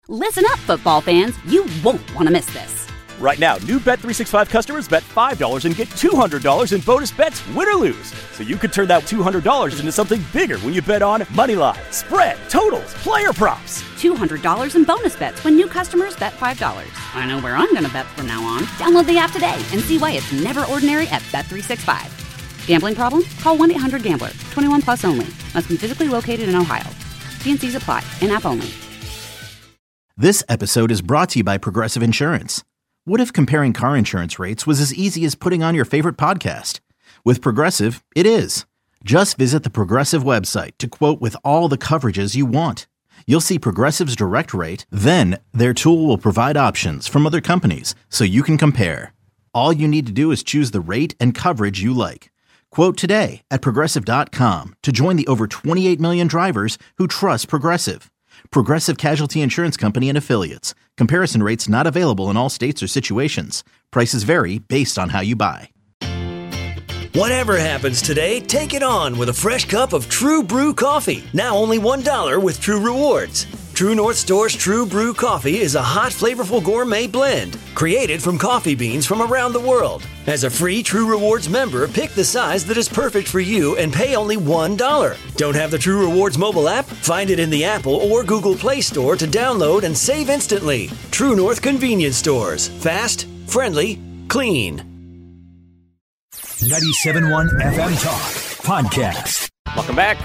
Listen up, football fans. You won't want to miss this. Right now, new Bet365 customers bet $5 and get $200 in bonus bets, win or lose. So you could turn that $200 into something bigger when you bet on moneyline, spread, totals, player props. $200 in bonus bets when new customers bet $5. I know where I'm going to bet from now on. Download the app today and see why it's never ordinary at Bet365. Gambling problem? Call 1-800-GAMBLER. 21 plus only. Must be physically located in Ohio. T&Cs apply. In-app only. This episode is brought to you by Progressive Insurance. What if comparing car insurance rates was as easy as putting on your favorite podcast? With Progressive, it is. Just visit the Progressive website to quote with all the coverages you want. You'll see Progressive's direct rate, then their tool will provide options from other companies so you can compare. All you need to do is choose the rate and coverage you like. Quote today at Progressive.com to join the over 28 million drivers who trust Progressive. Progressive Casualty Insurance Company and Affiliates. Comparison rates not available in all states or situations. Prices vary based on how you buy. Whatever happens today, take it on with a fresh cup of True Brew coffee. Now only $1 with True Rewards. True North Store's True Brew coffee is a hot, flavorful gourmet blend created from coffee beans from around the world. As a free True Rewards member, pick the size that is perfect for you and pay only $1. Don't have the True Rewards mobile app? Find it in the Apple or Google Play Store to download and save instantly. True North Convenience Stores. Fast, friendly, clean. 97.1 FM Talk Podcast. Welcome back.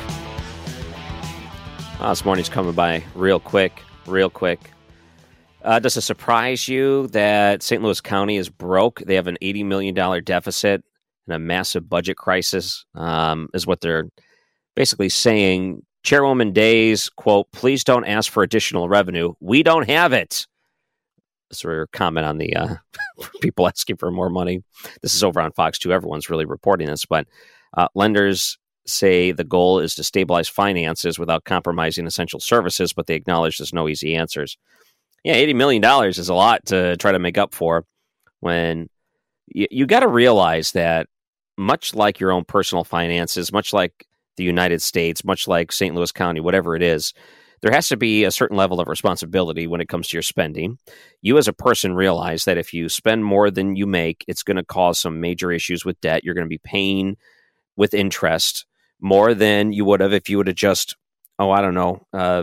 This morning's coming by real quick. Does it surprise you that St. Louis County is broke? They have an $80 million deficit and a massive budget crisis, is what they're basically saying. Chairwoman Days, quote, "Please don't ask for additional revenue. We don't have it." That's her comment on the people asking for more money. This is over on Fox 2. Everyone's really reporting this, but lenders say the goal is to stabilize finances without compromising essential services, but they acknowledge there's no easy answers. Yeah, $80 million is a lot to try to make up for when you got to realize that much like your own personal finances, much like the United States, much like St. Louis County, whatever it is, there has to be a certain level of responsibility when it comes to your spending. You as a person realize that if you spend more than you make, it's going to cause some major issues with debt. You're going to be paying with interest more than you would have if you would have just, not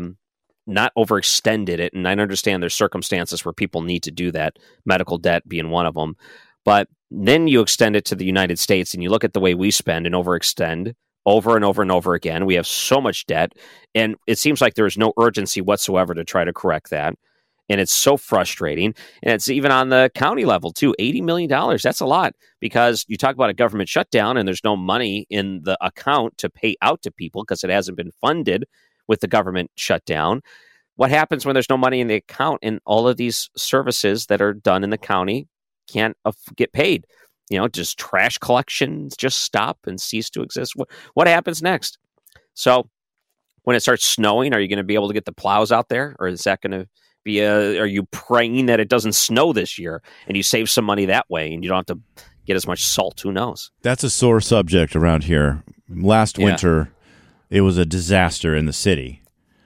overextended it. And I understand there's circumstances where people need to do that, medical debt being one of them. But then you extend it to the United States and you look at the way we spend and overextend over and over and over again. We have so much debt, and it seems like there is no urgency whatsoever to try to correct that. And it's so frustrating. And it's even on the county level, too. $80 million, that's a lot, because you talk about a government shutdown and there's no money in the account to pay out to people because it hasn't been funded with the government shutdown. What happens when there's no money in the account and all of these services that are done in the county can't get paid? Does trash collections just stop and cease to exist? What happens next? So when it starts snowing, are you going to be able to get the plows out there? Or is that going to be are you praying that it doesn't snow this year and you save some money that way and you don't have to get as much salt? Who knows? That's a sore subject around here. Last winter, it was a disaster in the city.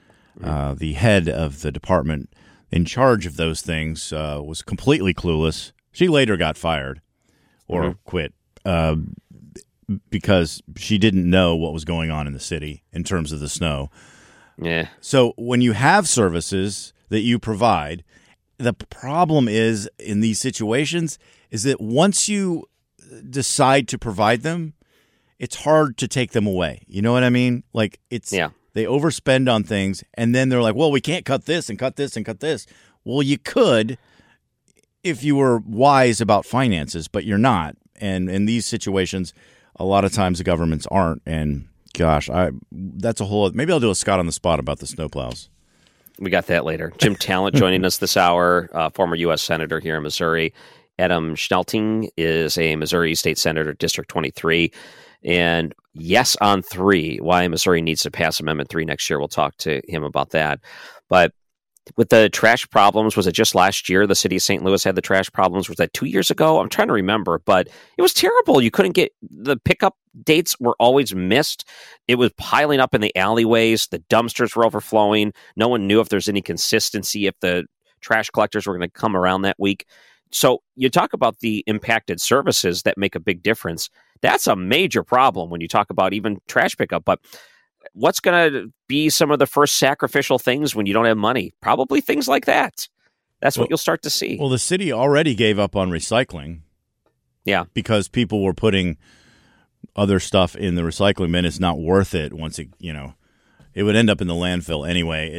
The head of the department in charge of those things was completely clueless. She later got fired or quit because she didn't know what was going on in the city in terms of the snow. Yeah. So when you have services that you provide, the problem is in these situations is that once you decide to provide them, it's hard to take them away. You know what I mean? Like they overspend on things and then they're like, well, we can't cut this and cut this and cut this. Well, you could if you were wise about finances, but you're not. And in these situations, a lot of times the governments aren't. And gosh, that's a whole. Maybe I'll do a Scott on the spot about the snowplows. We got that later. Jim Talent joining us this hour, former U.S. Senator here in Missouri. Adam Schnelting is a Missouri State Senator, District 23. And yes on 3, why Missouri needs to pass Amendment 3 next year. We'll talk to him about that. But with the trash problems, was it just last year the city of St. Louis had the trash problems? Was that 2 years ago? I'm trying to remember, but it was terrible. You couldn't get the pickup dates were always missed. It was piling up in the alleyways. The dumpsters were overflowing. No one knew if there's any consistency, if the trash collectors were going to come around that week. So you talk about the impacted services that make a big difference. That's a major problem when you talk about even trash pickup. But what's going to be some of the first sacrificial things when you don't have money? Probably things like that. That's what you'll start to see. Well, the city already gave up on recycling. Yeah. Because people were putting other stuff in the recycling bin. It's not worth it once it would end up in the landfill anyway.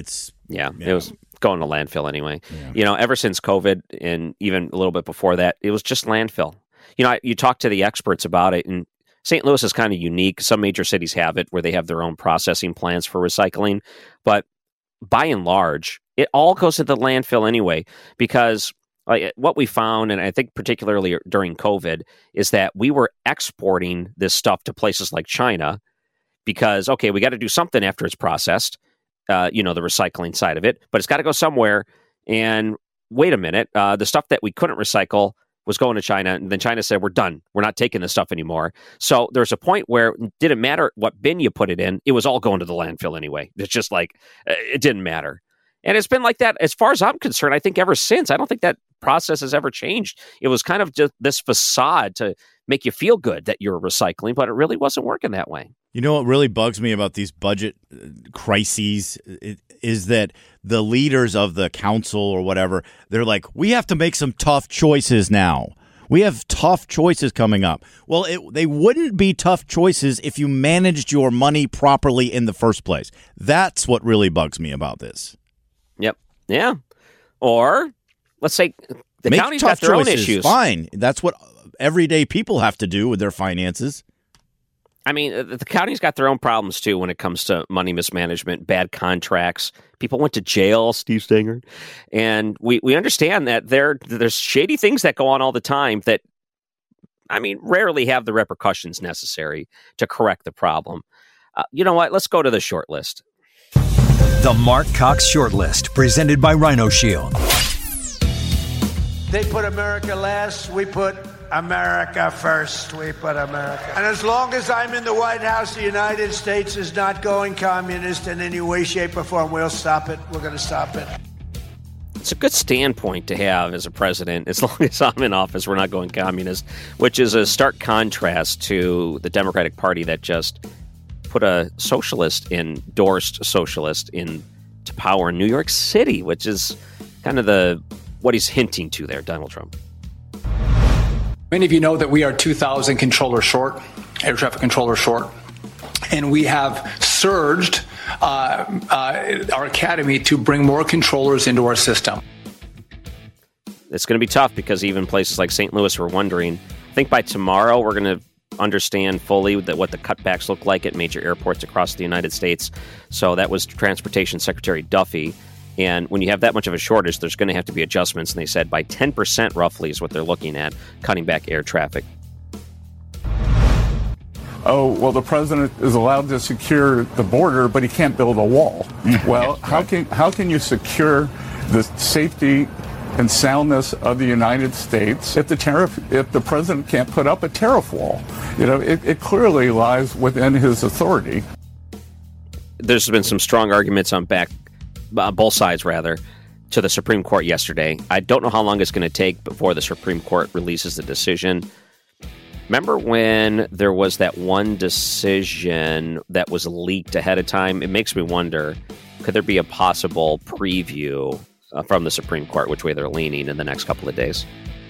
It was going to landfill anyway. Yeah. Ever since COVID and even a little bit before that, it was just landfill. You talk to the experts about it, and St. Louis is kind of unique. Some major cities have it where they have their own processing plants for recycling. But by and large, it all goes to the landfill anyway, because what we found, and I think particularly during COVID, is that we were exporting this stuff to places like China because, okay, we got to do something after it's processed, the recycling side of it, but it's got to go somewhere. And wait a minute, the stuff that we couldn't recycle was going to China, and then China said, we're done. We're not taking this stuff anymore. So there's a point where it didn't matter what bin you put it in. It was all going to the landfill anyway. It's just like, it didn't matter. And it's been like that, as far as I'm concerned, I think ever since. I don't think that process has ever changed. It was kind of just this facade to make you feel good that you're recycling, but it really wasn't working that way. You know what really bugs me about these budget crises is that the leaders of the council or whatever, they're like, we have to make some tough choices now. We have tough choices coming up. Well, they wouldn't be tough choices if you managed your money properly in the first place. That's what really bugs me about this. Yep. Yeah. Or let's say the Make county's tough got their own choices. issues. Fine. That's what everyday people have to do with their finances. I mean, the county's got their own problems, too, when it comes to money mismanagement, bad contracts. People went to jail, Steve Stenger. And we understand that there's shady things that go on all the time that, rarely have the repercussions necessary to correct the problem. You know what? Let's go to the short list. The Mark Cox Short List, presented by Rhino Shield. They put America last. We put America first. We put America. And as long as I'm in the White House, the United States is not going communist in any way, shape, or form. We'll stop it. We're going to stop it. It's a good standpoint to have as a president. As long as I'm in office, we're not going communist, which is a stark contrast to the Democratic Party that just put a endorsed socialist into power in New York City, which is kind of what he's hinting to there, Donald Trump. Many of you know that we are 2,000 controllers short, air traffic controllers short, and we have surged our academy to bring more controllers into our system. It's going to be tough because even places like St. Louis were wondering. I think by tomorrow we're going to understand fully what the cutbacks look like at major airports across the United States. So that was Transportation Secretary Duffy. And when you have that much of a shortage, there's going to have to be adjustments. And they said by 10% roughly is what they're looking at, cutting back air traffic. Oh, well, the president is allowed to secure the border, but he can't build a wall. Well, how can you secure the safety and soundness of the United States if the president can't put up a tariff wall? It clearly lies within his authority. There's been some strong arguments on both sides, to the Supreme Court yesterday. I don't know how long it's going to take before the Supreme Court releases the decision. Remember when there was that one decision that was leaked ahead of time? It makes me wonder, could there be a possible preview from the Supreme Court, which way they're leaning in the next couple of days?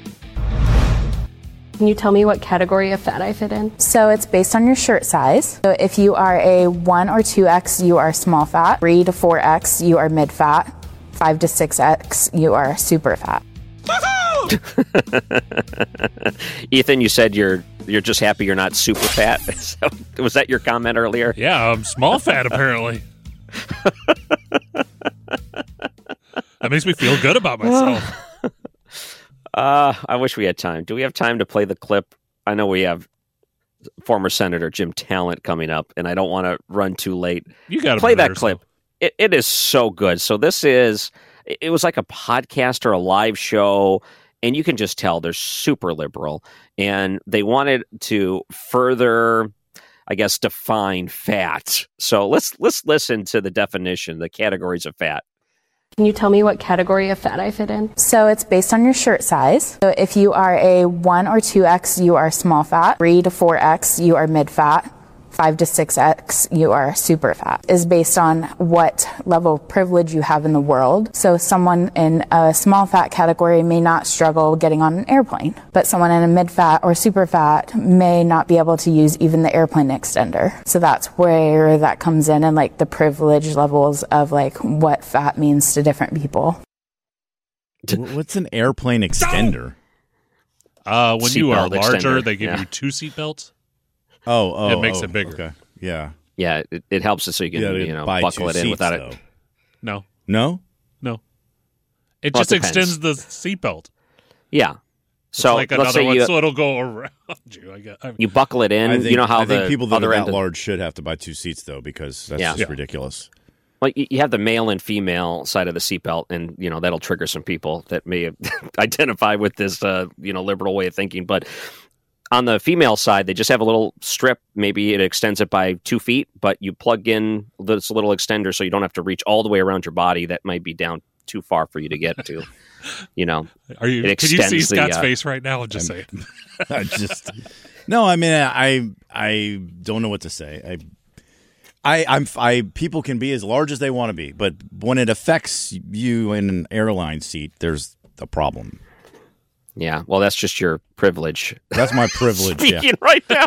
Can you tell me what category of fat I fit in? So it's based on your shirt size. So if you are a 1 or 2X, you are small fat. 3 to 4X, you are mid fat. 5 to 6X, you are super fat. Ethan, you said you're just happy you're not super fat. So, was that your comment earlier? Yeah, I'm small fat apparently. That makes me feel good about myself. I wish we had time. Do we have time to play the clip? I know we have former Senator Jim Talent coming up, and I don't want to run too late. You got to play that clip. It is so good. So this is it was like a podcast or a live show, and you can just tell they're super liberal, and they wanted to further, I guess, define fat. So let's listen to the definition, the categories of fat. Can you tell me what category of fat I fit in? So it's based on your shirt size. So if you are a 1 or 2X, you are small fat. 3 to 4X, you are mid fat. 5 to 6X, you are super fat. Is based on what level of privilege you have in the world. So someone in a small fat category may not struggle getting on an airplane, but someone in a mid fat or super fat may not be able to use even the airplane extender. So that's where that comes in, and like the privilege levels of like what fat means to different people. What's an airplane extender? When you are larger, extender. they give you 2 seat belts. It makes it bigger. Okay. Yeah. Yeah, it helps it so you can buckle it in without it. No. It Well, just extends the seatbelt. Yeah. It's So like let's another say one, you, so it'll go around you. you buckle it in. You know how I think the people that other are end that of, large should have to buy 2 seats though, because that's just ridiculous. Well, you have the male and female side of the seatbelt, and that'll trigger some people that may identify with this liberal way of thinking. But on the female side, they just have a little strip. Maybe it extends it by 2 feet, but you plug in this little extender so you don't have to reach all the way around your body. That might be down too far for you to get to. Can you see Scott's face right now? Just say it. No. I mean, I don't know what to say. People can be as large as they want to be, but when it affects you in an airline seat, there's a problem. Yeah, well, that's just your privilege. That's my privilege. Speaking right now,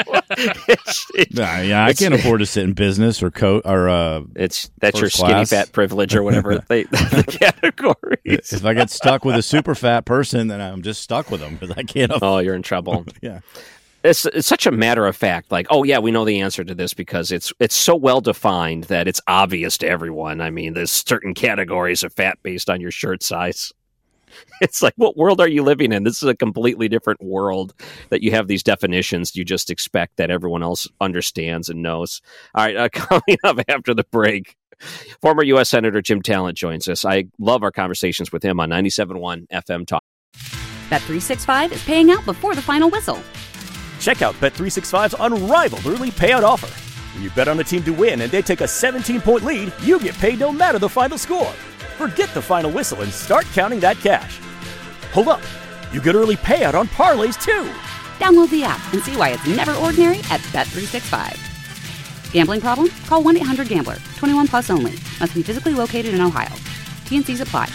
I can't afford to sit in business or that's your skinny fat privilege or whatever the categories. If I get stuck with a super fat person, then I'm just stuck with them because I can't. Oh, you're in trouble. Yeah. It's such a matter of fact, like, oh yeah, we know the answer to this because it's so well defined that it's obvious to everyone. I mean, there's certain categories of fat based on your shirt size. It's like, what world are you living in? This is a completely different world that you have these definitions. You just expect that everyone else understands and knows. All right, coming up after the break, former U.S. Senator Jim Talent joins us. I love our conversations with him on 97.1 FM Talk. Bet365 is paying out before the final whistle. Check out Bet365's unrivaled early payout offer. When you bet on a team to win and they take a 17-point lead, you get paid no matter the final score. Forget the final whistle and start counting that cash. Hold up. You get early payout on parlays, too. Download the app and see why it's never ordinary at Bet365. Gambling problem? Call 1-800-GAMBLER. 21 plus only. Must be physically located in Ohio. T&Cs apply.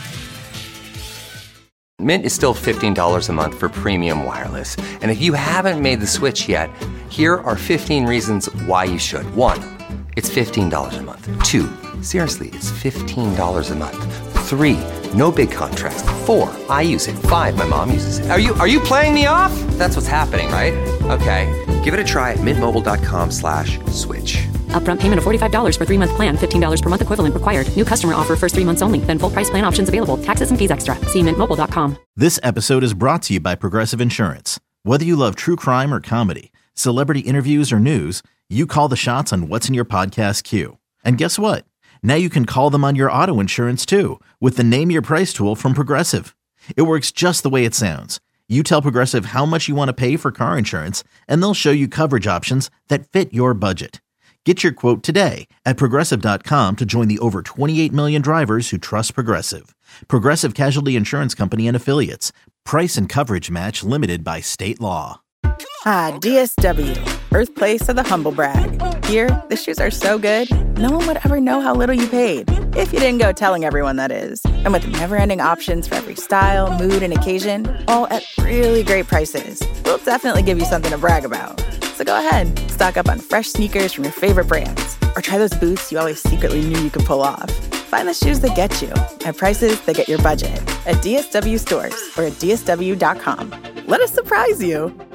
Mint is still $15 a month for premium wireless. And if you haven't made the switch yet, here are 15 reasons why you should. 1, it's $15 a month. 2, seriously, it's $15 a month. 3, no big contrast. 4, I use it. 5, my mom uses it. Are you playing me off? That's what's happening, right? Okay, give it a try at mintmobile.com/switch. Upfront payment of $45 for 3-month plan. $15 per month equivalent required. New customer offer first 3 months only. Then full price plan options available. Taxes and fees extra. See mintmobile.com. This episode is brought to you by Progressive Insurance. Whether you love true crime or comedy, celebrity interviews or news, you call the shots on what's in your podcast queue. And guess what? Now you can call them on your auto insurance too with the Name Your Price tool from Progressive. It works just the way it sounds. You tell Progressive how much you want to pay for car insurance, and they'll show you coverage options that fit your budget. Get your quote today at Progressive.com to join the over 28 million drivers who trust Progressive. Progressive Casualty Insurance Company and Affiliates. Price and coverage match limited by state law. Ah, DSW, birthplace of the humble brag. Here, the shoes are so good, no one would ever know how little you paid. If you didn't go telling everyone, that is. And with never-ending options for every style, mood, and occasion, all at really great prices, we'll definitely give you something to brag about. So go ahead, stock up on fresh sneakers from your favorite brands, or try those boots you always secretly knew you could pull off. Find the shoes that get you at prices that get your budget at DSW stores or at DSW.com. Let us surprise you.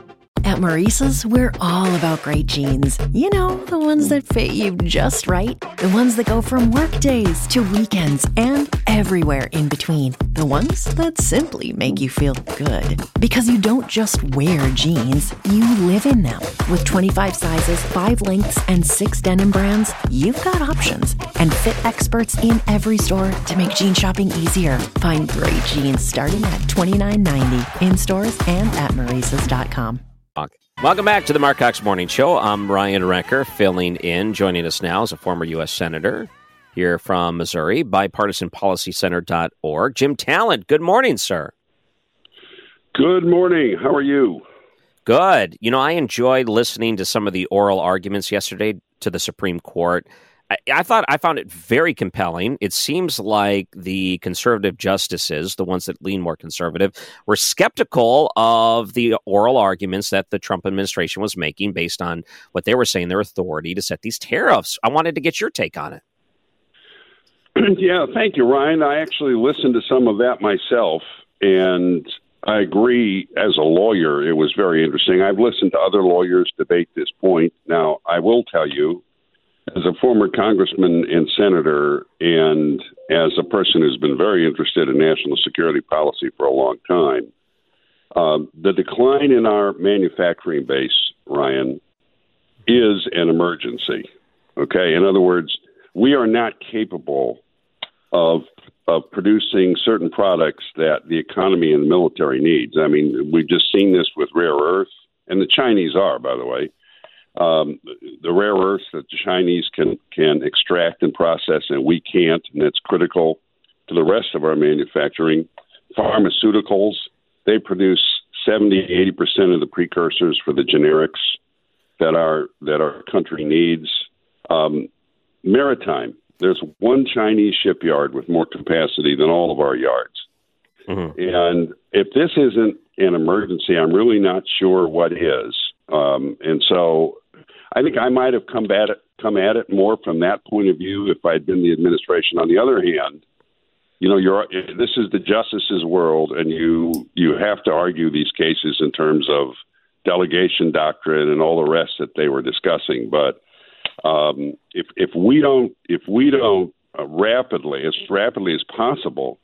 At Maurice's, we're all about great jeans. You know, the ones that fit you just right. The ones that go from work days to weekends and everywhere in between. The ones that simply make you feel good. Because you don't just wear jeans, you live in them. With 25 sizes, 5 lengths, and 6 denim brands, you've got options. And fit experts in every store to make jean shopping easier. Find great jeans starting at $29.90 in stores and at Maurices.com. Welcome back to the Mark Cox Morning Show. I'm Ryan Recker, filling in. Joining us now is a former U.S. Senator here from Missouri, bipartisanpolicycenter.org. Jim Talent, good morning, sir. Good morning. How are you? Good. You know, I enjoyed listening to some of the oral arguments yesterday to the Supreme Court. I found it very compelling. It seems like the conservative justices, the ones that lean more conservative, were skeptical of the oral arguments that the Trump administration was making based on what they were saying, their authority to set these tariffs. I wanted to get your take on it. Yeah, thank you, Ryan. I actually listened to some of that myself, and I agree. As a lawyer, it was very interesting. I've listened to other lawyers debate this point. Now, I will tell you, as a former congressman and senator, and as a person who's been very interested in national security policy for a long time, the decline in our manufacturing base, Ryan, is an emergency. Okay? In other words, we are not capable of producing certain products that the economy and the military needs. I mean, we've just seen this with rare earth, and the Chinese are, by the way. The rare earths that the Chinese can extract and process and we can't, and that's critical to the rest of our manufacturing. Pharmaceuticals, they produce 70-80% of the precursors for the generics that our country needs. Maritime, there's one Chinese shipyard with more capacity than all of our yards. Mm-hmm. And if this isn't an emergency, I'm really not sure what is. And so I think I might have come at it more from that point of view if I'd been the administration. On the other hand, you know, this is the justices' world, and you have to argue these cases in terms of delegation doctrine and all the rest that they were discussing. But if we don't rapidly as possible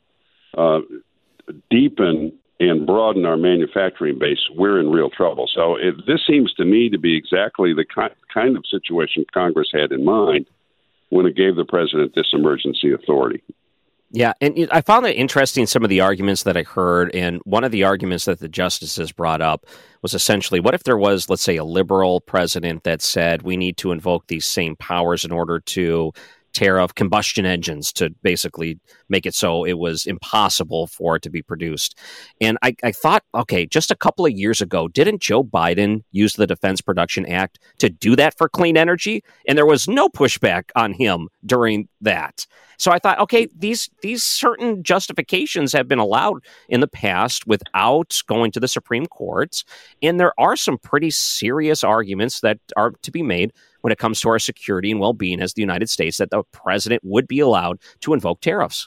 deepen and broaden our manufacturing base, we're in real trouble. So this seems to me to be exactly the kind of situation Congress had in mind when it gave the president this emergency authority. Yeah, and I found it interesting, some of the arguments that I heard, and one of the arguments that the justices brought up was essentially, what if there was, let's say, a liberal president that said we need to invoke these same powers in order to tariff combustion engines to basically make it so it was impossible for it to be produced. And I thought, okay, just a couple of years ago, didn't Joe Biden use the Defense Production Act to do that for clean energy? And there was no pushback on him during that. So I thought, okay, these certain justifications have been allowed in the past without going to the Supreme Court. And there are some pretty serious arguments that are to be made when it comes to our security and well-being as the United States, that the president would be allowed to invoke tariffs.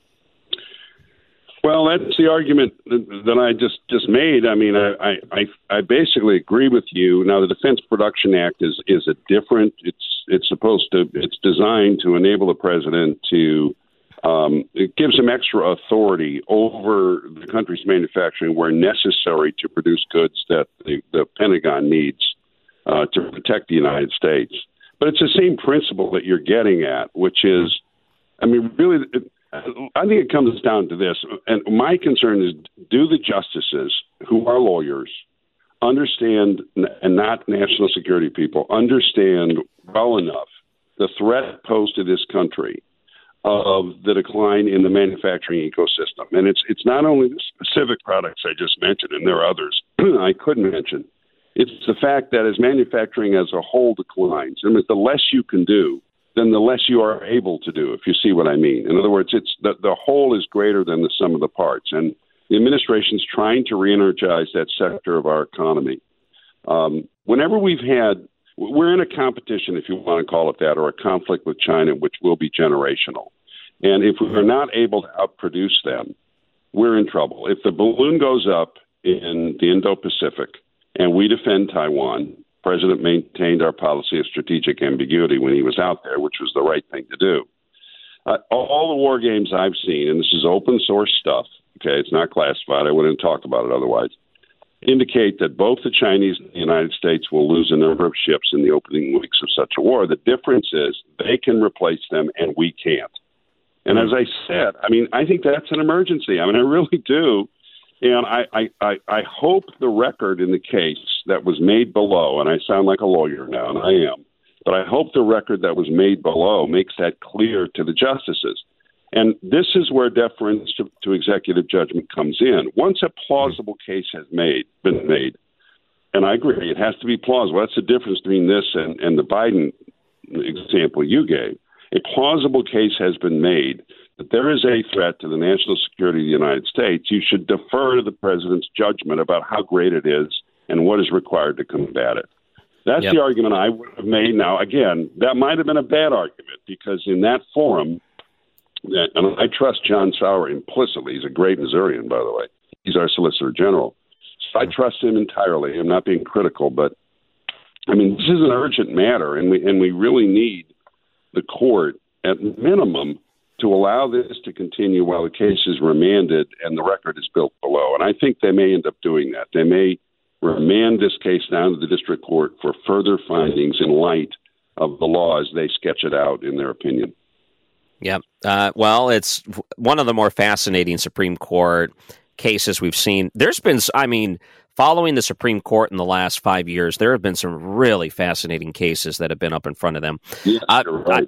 Well, that's the argument that I just made. I mean, I basically agree with you. Now, the Defense Production Act is a different. It's designed to enable the president to. It gives him extra authority over the country's manufacturing where necessary to produce goods that the Pentagon needs to protect the United States. But it's the same principle that you're getting at, which is, I mean, really. I think it comes down to this, and my concern is, do the justices, who are lawyers, understand, and not national security people, understand well enough the threat posed to this country of the decline in the manufacturing ecosystem? And it's not only the specific products I just mentioned, and there are others I couldn't mention. It's the fact that as manufacturing as a whole declines, and the less you can do, then the less you are able to do, if you see what I mean. In other words, it's the whole is greater than the sum of the parts. And the administration's trying to re-energize that sector of our economy. Whenever we're in a competition, if you want to call it that, or a conflict with China, which will be generational. And if we're not able to outproduce them, we're in trouble. If the balloon goes up in the Indo-Pacific and we defend Taiwan. The president maintained our policy of strategic ambiguity when he was out there, which was the right thing to do. All the war games I've seen, and this is open source stuff, okay, it's not classified, I wouldn't talk about it otherwise, indicate that both the Chinese and the United States will lose a number of ships in the opening weeks of such a war. The difference is they can replace them and we can't. And as I said, I mean, I think that's an emergency. I mean, I really do. And I hope the record in the case that was made below, and I sound like a lawyer now, and I am, but I hope the record that was made below makes that clear to the justices. And this is where deference to executive judgment comes in. Once a plausible case has been made, and I agree, it has to be plausible. That's the difference between this and the Biden example you gave. A plausible case has been made that there is a threat to the national security of the United States. You should defer to the president's judgment about how great it is and what is required to combat it. That's the argument I would have made. Now, again, that might have been a bad argument because in that forum, and I trust John Sauer implicitly. He's a great Missourian, by the way. He's our Solicitor General. So I trust him entirely. I'm not being critical, but, I mean, this is an urgent matter, and we really need the court, at minimum, to allow this to continue while the case is remanded and the record is built below. And I think they may end up doing that. They may remand this case down to the district court for further findings in light of the law as they sketch it out in their opinion. Yep. Well, it's one of the more fascinating Supreme Court cases we've seen. There's been, I mean, following the Supreme Court in the last 5 years, there have been some really fascinating cases that have been up in front of them. Yes, you're right.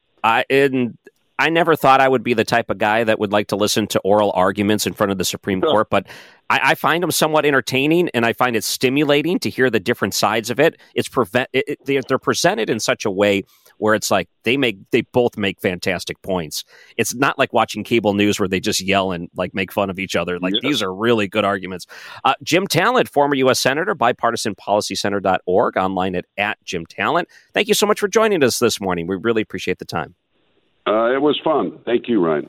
I never thought I would be the type of guy that would like to listen to oral arguments in front of the Supreme Court, but I find them somewhat entertaining, and I find it stimulating to hear the different sides of it. They're presented in such a way where it's like they both make fantastic points. It's not like watching cable news where they just yell and like make fun of each other. Like these are really good arguments. Jim Talent, former U.S. Senator, bipartisanpolicycenter.org, online at Jim Talent. Thank you so much for joining us this morning. We really appreciate the time. It was fun. Thank you, Ryan.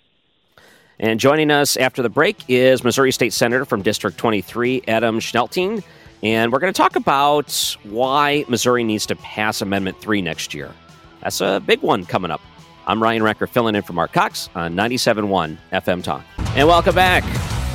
And joining us after the break is Missouri State Senator from District 23, Adam Schnelting. And we're going to talk about why Missouri needs to pass Amendment 3 next year. That's a big one coming up. I'm Ryan Recker, filling in for Mark Cox on 97.1 FM Talk. And welcome back.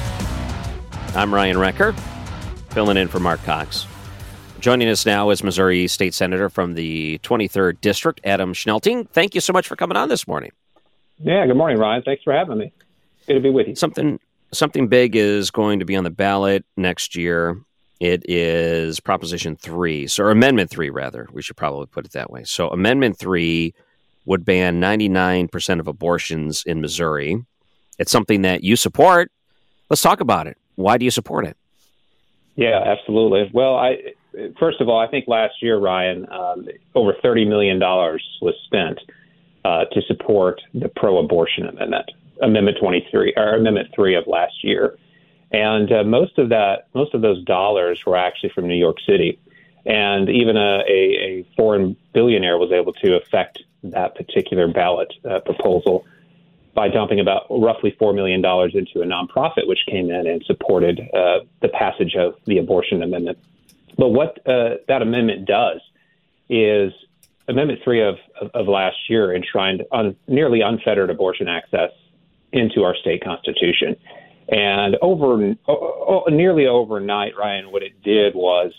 I'm Ryan Recker, filling in for Mark Cox. Joining us now is Missouri State Senator from the 23rd District, Adam Schnelting. Thank you so much for coming on this morning. Yeah, good morning, Ryan. Thanks for having me. Good to be with you. Something big is going to be on the ballot next year. It is Proposition 3, or Amendment 3, rather. We should probably put it that way. So Amendment 3 would ban 99% of abortions in Missouri. It's something that you support. Let's talk about it. Why do you support it? Yeah, absolutely. Well, first of all, I think last year, Ryan, over $30 million was spent to support the pro-abortion amendment, Amendment 23 or Amendment 3 of last year. And most of those dollars were actually from New York City. And even a foreign billionaire was able to affect that particular ballot proposal by dumping about roughly $4 million into a nonprofit, which came in and supported the passage of the abortion amendment. But what that amendment does is Amendment 3 of last year enshrined nearly unfettered abortion access into our state constitution. And nearly overnight, Ryan, what it did was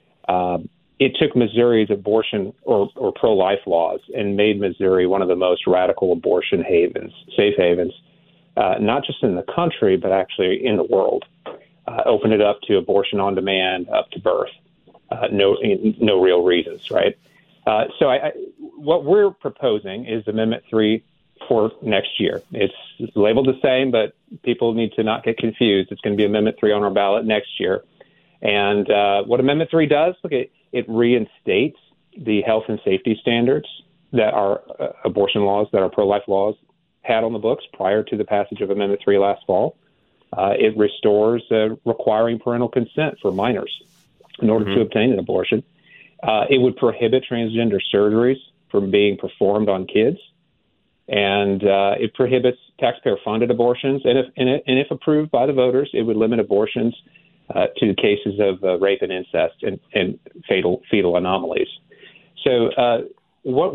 it took Missouri's abortion or pro-life laws and made Missouri one of the most radical abortion havens, safe havens, not just in the country, but actually in the world. Opened it up to abortion on demand, up to birth. No real reasons, right? So what we're proposing is Amendment 3 for next year. It's labeled the same, but people need to not get confused. It's going to be Amendment 3 on our ballot next year. And what Amendment 3 does, it reinstates the health and safety standards that our abortion laws, that our pro-life laws had on the books prior to the passage of Amendment 3 last fall. It restores requiring parental consent for minors in order to obtain an abortion. It would prohibit transgender surgeries from being performed on kids. And it prohibits taxpayer-funded abortions. And if approved by the voters, it would limit abortions to cases of rape and incest and fetal anomalies. So what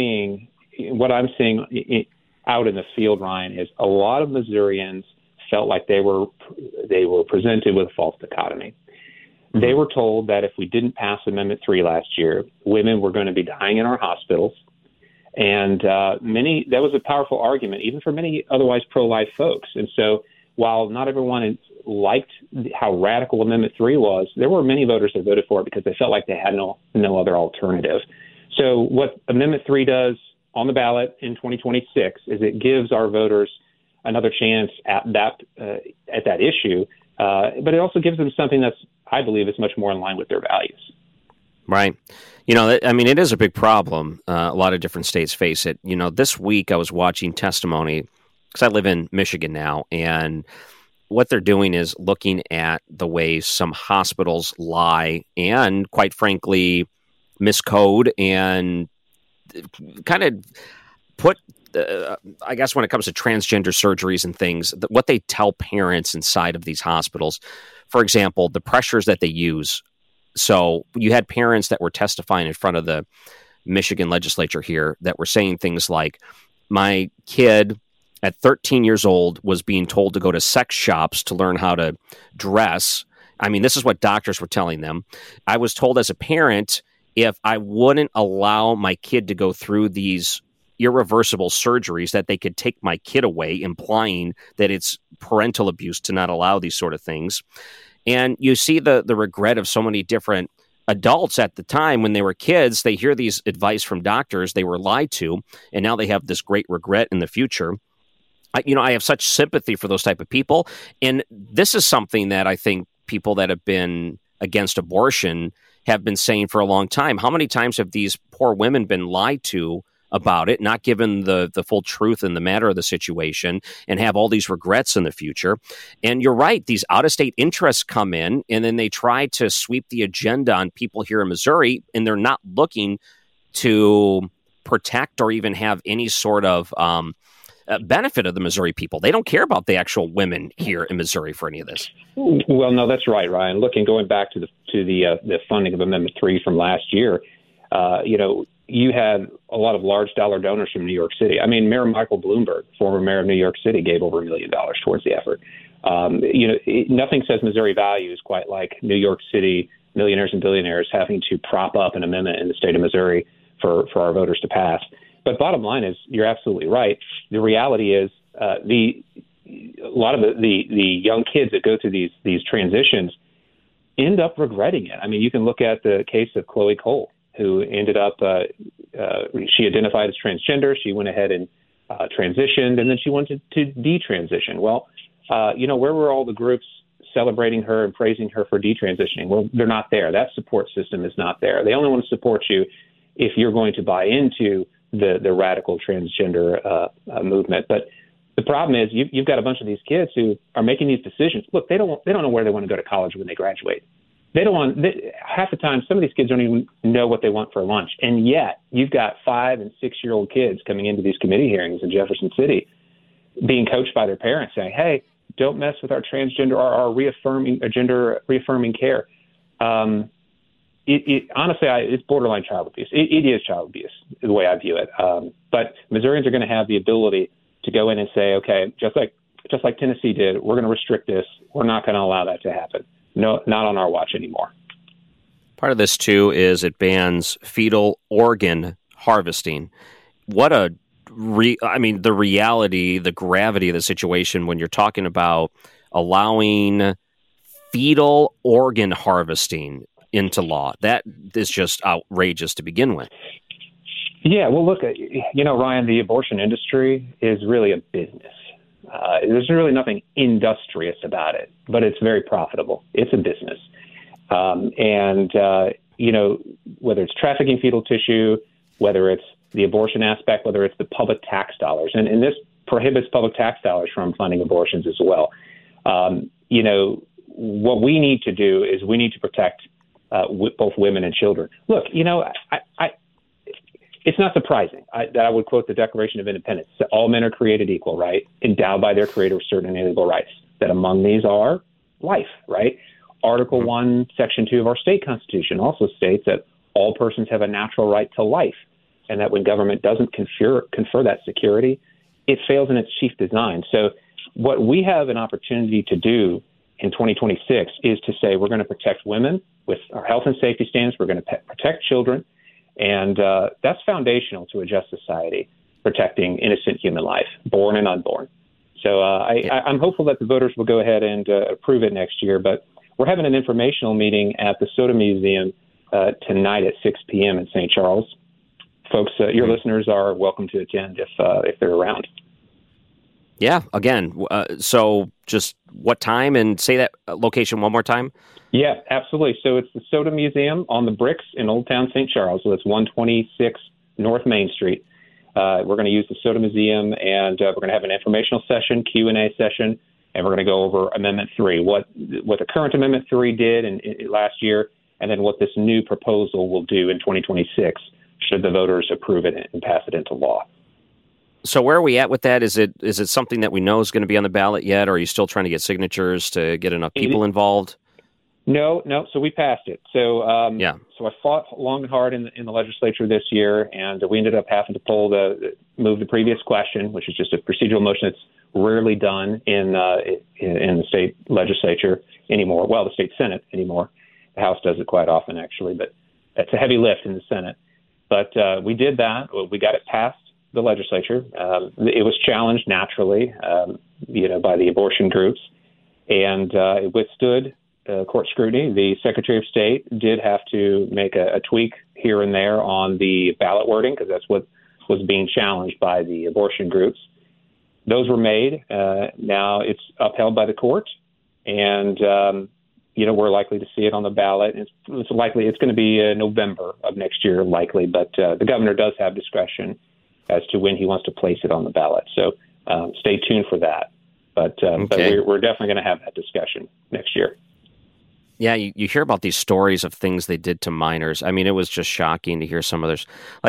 I'm seeing out in the field, Ryan, is a lot of Missourians felt like they were presented with a false dichotomy. Mm-hmm. They were told that if we didn't pass Amendment 3 last year, women were going to be dying in our hospitals. And that was a powerful argument, even for many otherwise pro-life folks. And so while not everyone liked how radical Amendment 3 was, there were many voters that voted for it because they felt like they had no other alternative. So what Amendment 3 does on the ballot in 2026 is it gives our voters another chance at that issue, but it also gives them something that's, I believe, is much more in line with their values. Right. It is a big problem. A lot of different states face it. This week I was watching testimony because I live in Michigan now, and what they're doing is looking at the way some hospitals lie and, quite frankly, miscode and kind of put, I guess when it comes to transgender surgeries and things, what they tell parents inside of these hospitals, for example, the pressures that they use. So you had parents that were testifying in front of the Michigan legislature here that were saying things like, my kid at 13 years old was being told to go to sex shops to learn how to dress. This is what doctors were telling them. I was told as a parent, if I wouldn't allow my kid to go through these irreversible surgeries, that they could take my kid away, implying that it's parental abuse to not allow these sort of things. And you see the regret of so many different adults at the time when they were kids. They hear these advice from doctors, they were lied to, and now they have this great regret in the future. I have such sympathy for those type of people. And this is something that I think people that have been against abortion have been saying for a long time. How many times have these poor women been lied to about it, not given the full truth and the matter of the situation, and have all these regrets in the future? And you're right, these out-of-state interests come in, and then they try to sweep the agenda on people here in Missouri, and they're not looking to protect or even have any sort of benefit of the Missouri people. They don't care about the actual women here in Missouri for any of this. Well, no, that's right, Ryan. Going back to the funding of Amendment 3 from last year, you had a lot of large dollar donors from New York City. Mayor Michael Bloomberg, former mayor of New York City, gave over $1 million towards the effort. Nothing says Missouri values quite like New York City millionaires and billionaires having to prop up an amendment in the state of Missouri for our voters to pass. But bottom line is, you're absolutely right. The reality is, a lot of the young kids that go through these transitions end up regretting it. You can look at the case of Chloe Cole, who ended up, she identified as transgender. She went ahead and transitioned, and then she wanted to detransition. Well, where were all the groups celebrating her and praising her for detransitioning? Well, they're not there. That support system is not there. They only want to support you if you're going to buy into the radical transgender movement. But the problem is you've got a bunch of these kids who are making these decisions. Look, they don't know where they want to go to college when they graduate. Half the time, some of these kids don't even know what they want for lunch. And yet you've got 5- and 6-year-old kids coming into these committee hearings in Jefferson City being coached by their parents saying, hey, don't mess with our transgender or our gender reaffirming care. Honestly, it's borderline child abuse. It is child abuse, the way I view it. But Missourians are going to have the ability to go in and say, okay, just like Tennessee did, we're going to restrict this. We're not going to allow that to happen. No, not on our watch anymore. Part of this, too, is it bans fetal organ harvesting. What the reality, the gravity of the situation when you're talking about allowing fetal organ harvesting into law. That is just outrageous to begin with. Yeah, well, look, Ryan, the abortion industry is really a business. There's really nothing industrious about it, but it's very profitable. It's a business. Whether it's trafficking fetal tissue, whether it's the abortion aspect, whether it's the public tax dollars, and this prohibits public tax dollars from funding abortions as well. What we need to do is we need to protect both women and children. Look, it's not surprising that I would quote the Declaration of Independence, that all men are created equal, right? Endowed by their creator with certain inalienable rights, that among these are life, right? Article 1, Section 2 of our state constitution also states that all persons have a natural right to life, and that when government doesn't confer that security, it fails in its chief design. So what we have an opportunity to do in 2026 is to say we're going to protect women with our health and safety standards. We're going to protect children, and that's foundational to a just society, protecting innocent human life, born and unborn. So I'm hopeful that the voters will go ahead and approve it next year, but we're having an informational meeting at the Soda Museum tonight at 6 p.m. in St. Charles. Folks, your listeners are welcome to attend if they're around. Yeah, again, so just what time, and say that location one more time? Yeah, absolutely. So it's the Soda Museum on the Bricks in Old Town St. Charles. So it's 126 North Main Street. We're going to use the Soda Museum, and we're going to have an informational session, Q&A session, and we're going to go over Amendment 3, what the current Amendment 3 did in last year, and then what this new proposal will do in 2026 should the voters approve it and pass it into law. So where are we at with that? Is it something that we know is going to be on the ballot yet, or are you still trying to get signatures to get enough people involved? No. So we passed it. So So I fought long and hard in the legislature this year, and we ended up having to move the previous question, which is just a procedural motion that's rarely done in the state legislature anymore. Well, the state Senate anymore. The House does it quite often, actually, but it's a heavy lift in the Senate. But we did that. We got it passed the legislature. It was challenged naturally, by the abortion groups, and it withstood court scrutiny. The Secretary of State did have to make a tweak here and there on the ballot wording, because that's what was being challenged by the abortion groups. Those were made. Now it's upheld by the court, and we're likely to see it on the ballot. It's likely it's going to be November of next year, likely, but the governor does have discretion as to when he wants to place it on the ballot. So stay tuned for that. But we're definitely going to have that discussion next year. Yeah, you hear about these stories of things they did to minors. I mean, it was just shocking to hear some of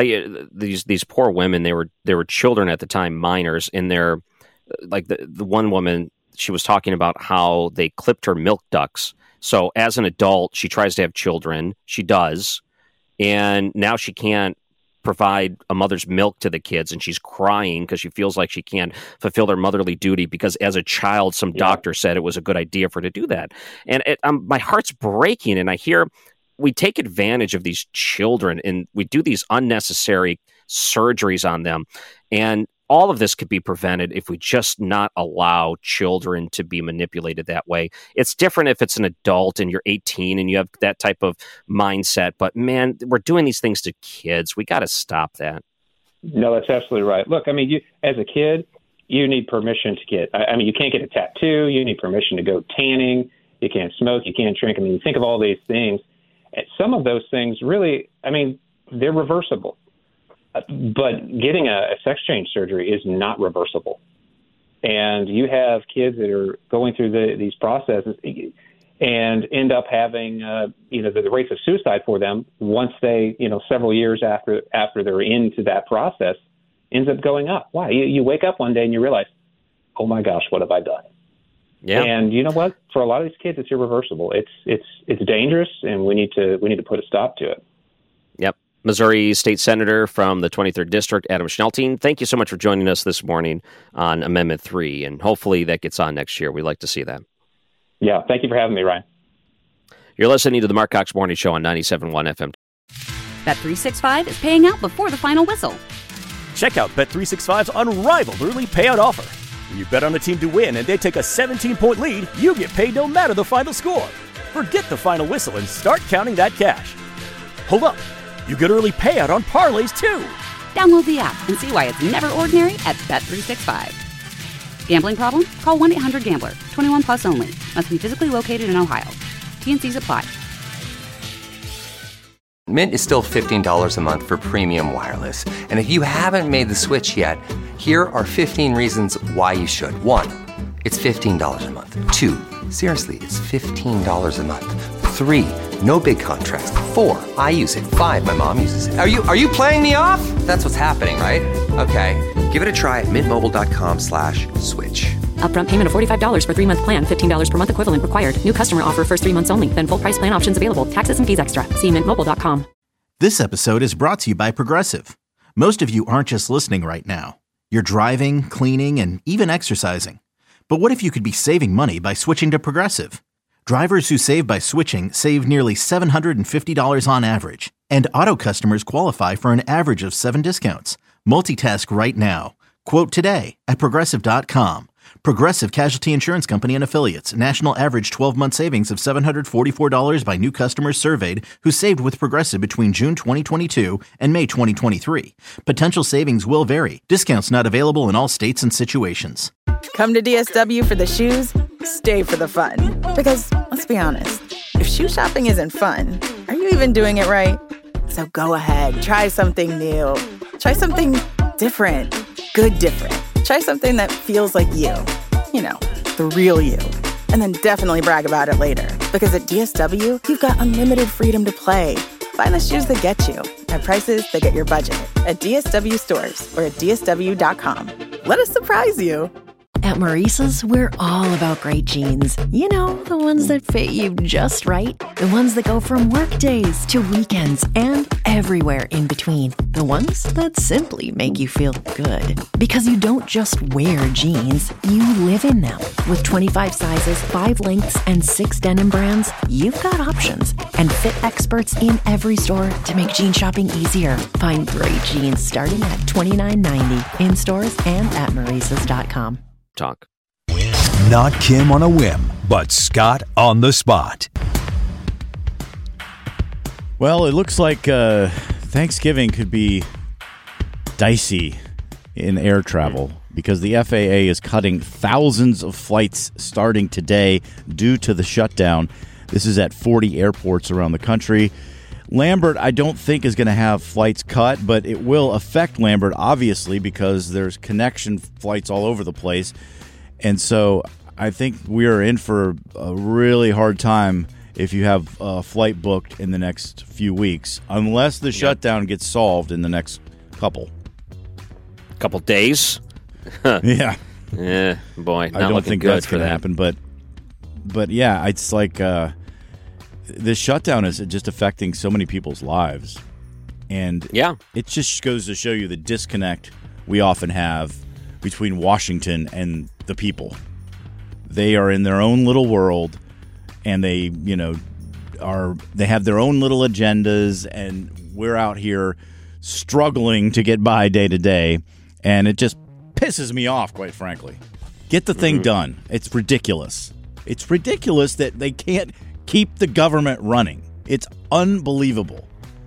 these poor women. They were children at the time, minors, and they're like the one woman. She was talking about how they clipped her milk ducts. So as an adult, she tries to have children. She does, and now she can't provide a mother's milk to the kids, and she's crying because she feels like she can't fulfill their motherly duty because as a child some doctor said it was a good idea for her to do that. And my heart's breaking, and I hear we take advantage of these children and we do these unnecessary surgeries on them, and all of this could be prevented if we just not allow children to be manipulated that way. It's different if it's an adult and you're 18 and you have that type of mindset. But, man, we're doing these things to kids. We got to stop that. No, that's absolutely right. Look, I mean, you as a kid, you need permission to get – I mean, you can't get a tattoo. You need permission to go tanning. You can't smoke. You can't drink. I mean, you think of all these things. And some of those things really – I mean, they're reversible. But getting a sex change surgery is not reversible. And you have kids that are going through these processes and end up having, the rates of suicide for them once they, several years after they're into that process, ends up going up. Why? You wake up one day and you realize, oh my gosh, what have I done? Yeah. And you know what? For a lot of these kids, it's irreversible. It's dangerous, and we need to put a stop to it. Yep. Missouri State Senator from the 23rd District, Adam Schnelting, thank you so much for joining us this morning on Amendment 3, and hopefully that gets on next year. We'd like to see that. Yeah, thank you for having me, Ryan. You're listening to the Mark Cox Morning Show on 97.1 FM. Bet365 is paying out before the final whistle. Check out Bet365's unrivaled early payout offer. When you bet on a team to win and they take a 17-point lead, you get paid no matter the final score. Forget the final whistle and start counting that cash. Hold up. You get early payout on parlays, too. Download the app and see why it's never ordinary at Bet365. Gambling problem? Call 1-800-GAMBLER. 21 plus only. Must be physically located in Ohio. T&Cs apply. Mint is still $15 a month for premium wireless. And if you haven't made the switch yet, here are 15 reasons why you should. 1, it's $15 a month. 2, seriously, it's $15 a month. 3, no big contrast. 4, I use it. 5, my mom uses it. Are you playing me off? That's what's happening, right? Okay, give it a try at mintmobile.com/switch. Upfront payment of $45 for 3-month plan, $15 per month equivalent required. New customer offer first 3 months only. Then full price plan options available. Taxes and fees extra. See mintmobile.com. This episode is brought to you by Progressive. Most of you aren't just listening right now. You're driving, cleaning, and even exercising. But what if you could be saving money by switching to Progressive? Drivers who save by switching save nearly $750 on average. And auto customers qualify for an average of 7 discounts. Multitask right now. Quote today at Progressive.com. Progressive Casualty Insurance Company and Affiliates. National average 12-month savings of $744 by new customers surveyed who saved with Progressive between June 2022 and May 2023. Potential savings will vary. Discounts not available in all states and situations. Come to DSW for the shoes, stay for the fun. Because, let's be honest, if shoe shopping isn't fun, are you even doing it right? So go ahead, try something new. Try something different. Good different. Try something that feels like you. You know, the real you. And then definitely brag about it later. Because at DSW, you've got unlimited freedom to play. Find the shoes that get you at prices that get your budget at DSW stores or at DSW.com. Let us surprise you. At Maurice's, we're all about great jeans. You know, the ones that fit you just right. The ones that go from work days to weekends and everywhere in between. The ones that simply make you feel good. Because you don't just wear jeans, you live in them. With 25 sizes, 5 lengths, and 6 denim brands, you've got options. And fit experts in every store to make jean shopping easier. Find great jeans starting at $29.90 in stores and at Maurices.com. Talk. Not Kim on a whim, but Scott on the spot. Well, it looks like Thanksgiving could be dicey in air travel because the FAA is cutting thousands of flights starting today due to the shutdown. This is at 40 airports around the country. Lambert, I don't think, is going to have flights cut, but it will affect Lambert, obviously, because there's connection flights all over the place. And so I think we are in for a really hard time if you have a flight booked in the next few weeks, unless the shutdown gets solved in the next couple days. Yeah. Yeah, boy, not I don't think good that's going to happen, but yeah, it's like this shutdown is just affecting so many people's lives. And it just goes to show you the disconnect we often have between Washington and the people. They are in their own little world, and they have their own little agendas, and we're out here struggling to get by day to day, and it just pisses me off, quite frankly. Get the thing done. It's ridiculous. It's ridiculous that they can't keep the government running. It's unbelievable.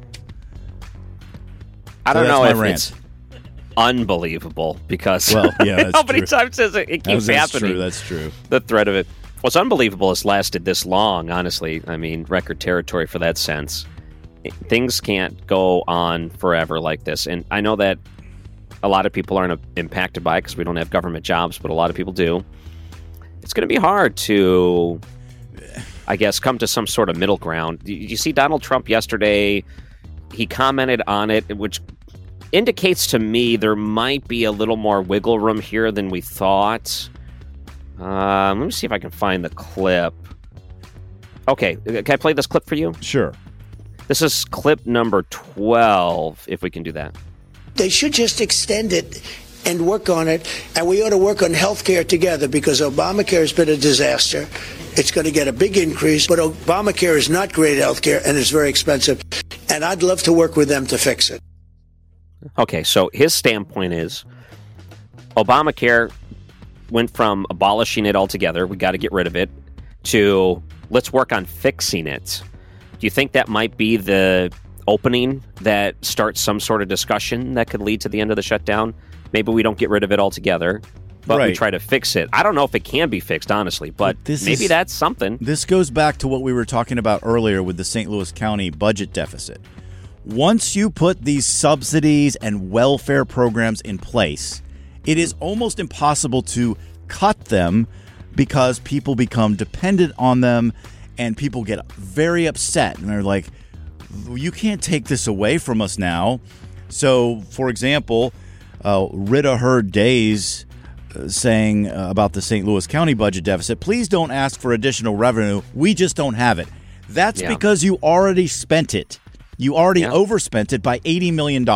I don't know if it's unbelievable because how many times does it keeps happening? That's true. The threat of it. What's unbelievable has lasted this long, honestly. I mean, record territory for that sense. Things can't go on forever like this. And I know that a lot of people aren't impacted by it because we don't have government jobs, but a lot of people do. It's going to be hard to, I guess, come to some sort of middle ground. You see Donald Trump yesterday, he commented on it, which indicates to me there might be a little more wiggle room here than we thought. Let me see if I can find the clip. Okay, can I play this clip for you? Sure. This is clip number 12, if we can do that. They should just extend it and work on it, and we ought to work on health care together because Obamacare has been a disaster. It's going to get a big increase, but Obamacare is not great health care, and it's very expensive, and I'd love to work with them to fix it. Okay, so his standpoint is Obamacare went from abolishing it altogether, we got to get rid of it, to let's work on fixing it. Do you think that might be the opening that starts some sort of discussion that could lead to the end of the shutdown? Maybe we don't get rid of it altogether, but we try to fix it. I don't know if it can be fixed, honestly, but maybe that's something. This goes back to what we were talking about earlier with the St. Louis County budget deficit. Once you put these subsidies and welfare programs in place, it is almost impossible to cut them because people become dependent on them and people get very upset. And they're like, you can't take this away from us now. So, for example, Rita Hurd Day's saying about the St. Louis County budget deficit, please don't ask for additional revenue. We just don't have it. That's because you already spent it. You already overspent it by $80 million.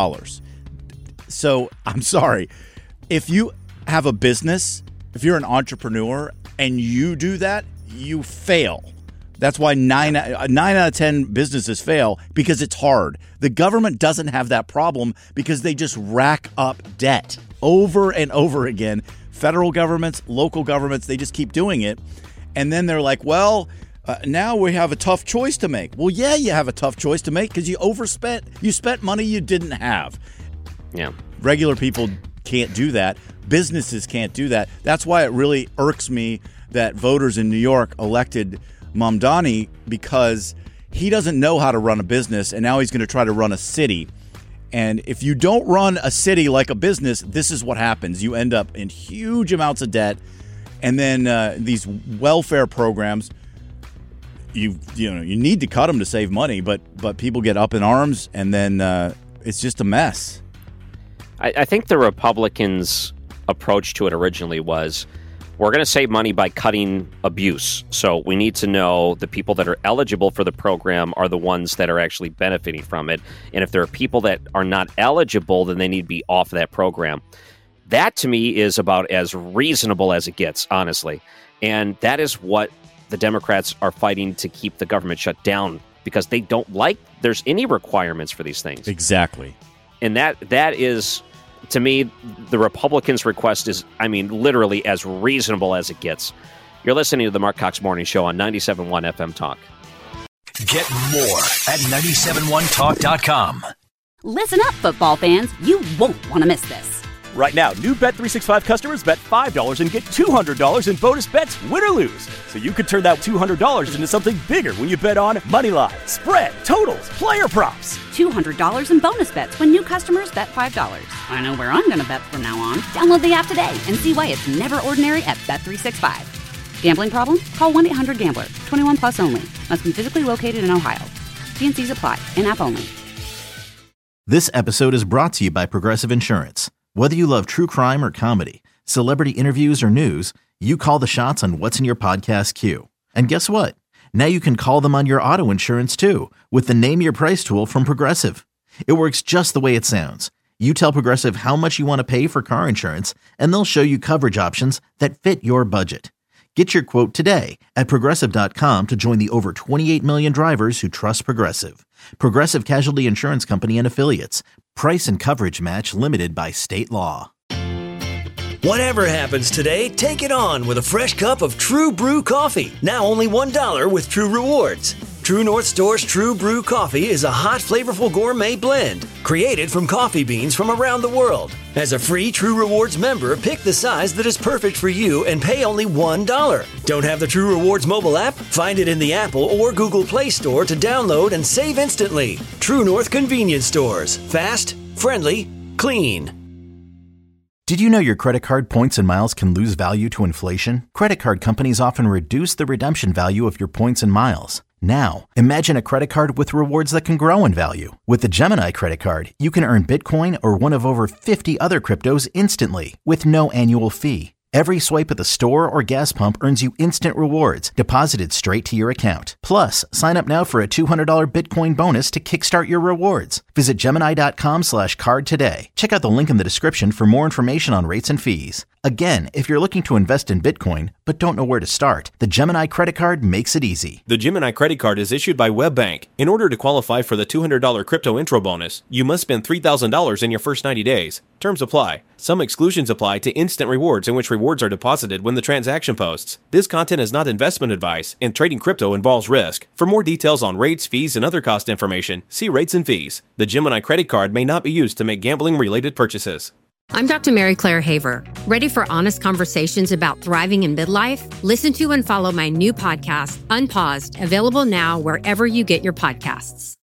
So I'm sorry. If you have a business, if you're an entrepreneur and you do that, you fail. That's why 9 out of 10 businesses fail, because it's hard. The government doesn't have that problem because they just rack up debt over and over again. Federal governments, local governments, they just keep doing it. And then they're like, well, now we have a tough choice to make. Well, yeah, you have a tough choice to make because you overspent. You spent money you didn't have. Yeah. Regular people can't do that. Businesses can't do that. That's why it really irks me that voters in New York elected Mamdani, because he doesn't know how to run a business, and now he's going to try to run a city. And if you don't run a city like a business, this is what happens. You end up in huge amounts of debt, and then these welfare programs, you need to cut them to save money, but people get up in arms, and then it's just a mess. I think the Republicans' approach to it originally was, we're going to save money by cutting abuse. So we need to know the people that are eligible for the program are the ones that are actually benefiting from it. And if there are people that are not eligible, then they need to be off of that program. That, to me, is about as reasonable as it gets, honestly. And that is what the Democrats are fighting to keep the government shut down, because they don't like there's any requirements for these things. Exactly. And that is, to me, the Republicans' request is, literally as reasonable as it gets. You're listening to the Mark Cox Morning Show on 97.1 FM Talk. Get more at 971talk.com. Listen up, football fans. You won't want to miss this. Right now, new Bet365 customers bet $5 and get $200 in bonus bets, win or lose. So you could turn that $200 into something bigger when you bet on moneyline, spread, totals, player props. $200 in bonus bets when new customers bet $5. I know where I'm going to bet from now on. Download the app today and see why it's never ordinary at Bet365. Gambling problem? Call 1-800-GAMBLER. 21 plus only. Must be physically located in Ohio. T&Cs apply. In-app only. This episode is brought to you by Progressive Insurance. Whether you love true crime or comedy, celebrity interviews or news, you call the shots on what's in your podcast queue. And guess what? Now you can call them on your auto insurance too, with the Name Your Price tool from Progressive. It works just the way it sounds. You tell Progressive how much you want to pay for car insurance, and they'll show you coverage options that fit your budget. Get your quote today at Progressive.com to join the over 28 million drivers who trust Progressive. Progressive Casualty Insurance Company and Affiliates. Price and coverage match limited by state law. Whatever happens today, take it on with a fresh cup of True Brew coffee. Now only $1 with True Rewards. True North Store's True Brew coffee is a hot, flavorful gourmet blend created from coffee beans from around the world. As a free True Rewards member, pick the size that is perfect for you and pay only $1. Don't have the True Rewards mobile app? Find it in the Apple or Google Play Store to download and save instantly. True North Convenience Stores. Fast, friendly, clean. Did you know your credit card points and miles can lose value to inflation? Credit card companies often reduce the redemption value of your points and miles. Now, imagine a credit card with rewards that can grow in value. With the Gemini credit card, you can earn Bitcoin or one of over 50 other cryptos instantly with no annual fee. Every swipe at the store or gas pump earns you instant rewards deposited straight to your account. Plus, sign up now for a $200 Bitcoin bonus to kickstart your rewards. Visit Gemini.com/card today. Check out the link in the description for more information on rates and fees. Again, if you're looking to invest in Bitcoin but don't know where to start, the Gemini credit card makes it easy. The Gemini credit card is issued by WebBank. In order to qualify for the $200 crypto intro bonus, you must spend $3,000 in your first 90 days. Terms apply. Some exclusions apply to instant rewards, in which rewards are deposited when the transaction posts. This content is not investment advice, and trading crypto involves risk. For more details on rates, fees, and other cost information, see rates and fees. The Gemini credit card may not be used to make gambling-related purchases. I'm Dr. Mary Claire Haver. Ready for honest conversations about thriving in midlife? Listen to and follow my new podcast, Unpaused, available now wherever you get your podcasts.